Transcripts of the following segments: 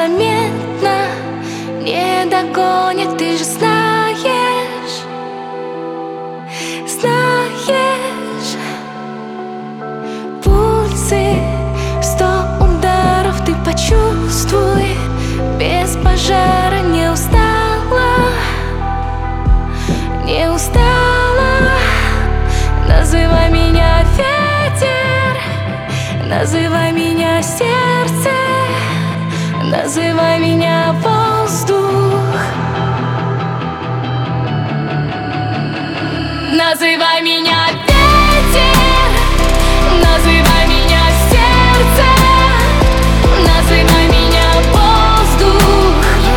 незаметно не догонит, ты же знаешь, знаешь. Пульсы, 100 ударов, ты почувствуй. Без пожара не устала, не устала. Называй меня ветер, называй меня сердце, называй меня воздух, называй меня ветер, называй меня сердце, называй меня воздух.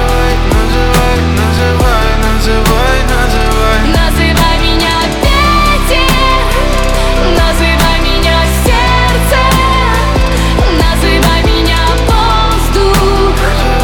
Называй меня ветер, называй меня сердце, называй меня воздух.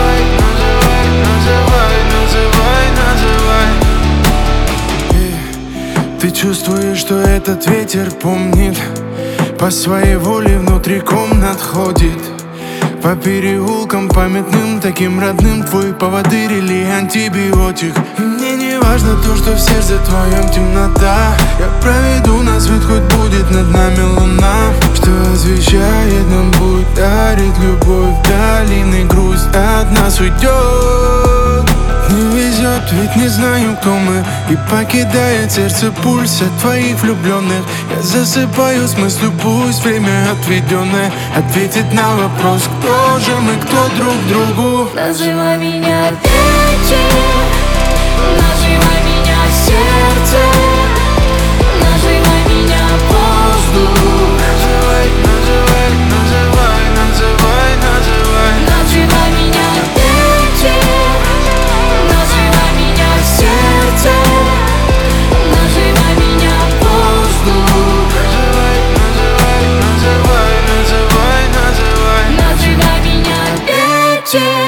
Ты чувствуешь, что этот ветер помнит, по своей воле внутри комнат ходит, по переулкам памятным, таким родным. Твой поводырь или антибиотик. И мне не важно то, что в сердце твоем темнота. Я проведу на свет, хоть будет над нами луна, что освещает нам путь, дарит любовь. Долины грусть от нас уйдет. Не везет, ведь не знаю, кто мы. И покидает сердце пульс от твоих влюбленных. Я засыпаю с мыслью, пусть время отведенное ответит на вопрос, кто же мы, кто друг другу. Называй меня ветер, называй меня сердце, называй меня воздух. Называй меня ветер, называй меня сердце, называй меня воздух. Называй меня ветер.